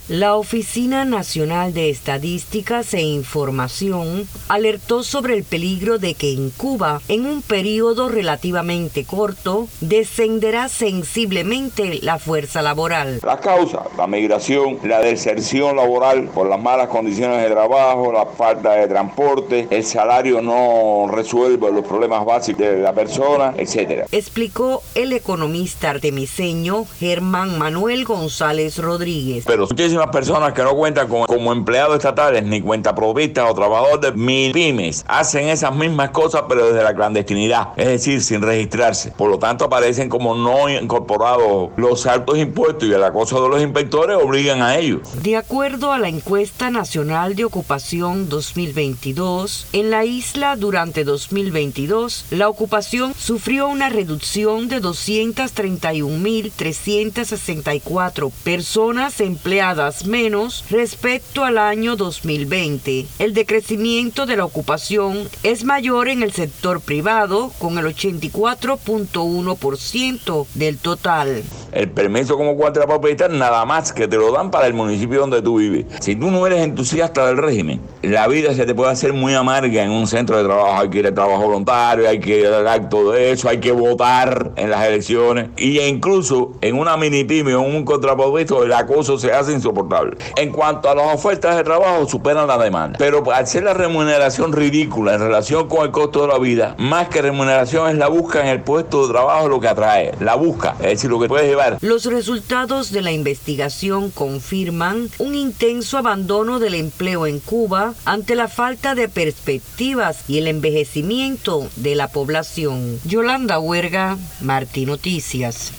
La Oficina Nacional de Estadísticas e Información alertó sobre el peligro de que en Cuba, en un periodo relativamente corto, descenderá sensiblemente la fuerza laboral. Las causas, la migración, la deserción laboral por las malas condiciones de trabajo, la falta de transporte, el salario no resuelve los problemas básicos de la persona, etc. Explicó el economista artemiseño Germán Manuel González Rodríguez. Pero muchísimas personas que no cuentan como empleados estatales ni cuentapropistas o trabajadores de MIPYMES hacen esas mismas cosas pero desde la clandestinidad, es decir, sin registrarse. Por lo tanto aparecen como no incorporados. Los altos impuestos y el acoso de los inspectores obligan a ello. De acuerdo a la encuesta nacional de ocupación 2022, en la isla durante 2022 la ocupación sufrió una reducción de 231.364 personas empleadas menos respecto al año 2020. El decrecimiento de la ocupación es mayor en el sector privado, con el 84.1% del total. El permiso como cuentapropista nada más que te lo dan para el municipio donde tú vives. Si tú no eres entusiasta del régimen, la vida se te puede hacer muy amarga en un centro de trabajo. Hay que ir al trabajo voluntario, hay que ir al acto de eso, hay que votar en las elecciones. Y incluso en una mini pyme o en un contrapropista el acoso se hace insoportable. En cuanto a las ofertas de trabajo, superan la demanda. Pero al ser la remuneración ridícula en relación con el costo de la vida, más que remuneración es la busca en el puesto de trabajo lo que atrae. La busca, es decir, lo que puedes llevar. Los resultados de la investigación confirman un intenso abandono del empleo en Cuba ante la falta de perspectivas y el envejecimiento de la población. Yolanda Huerga, Martí Noticias.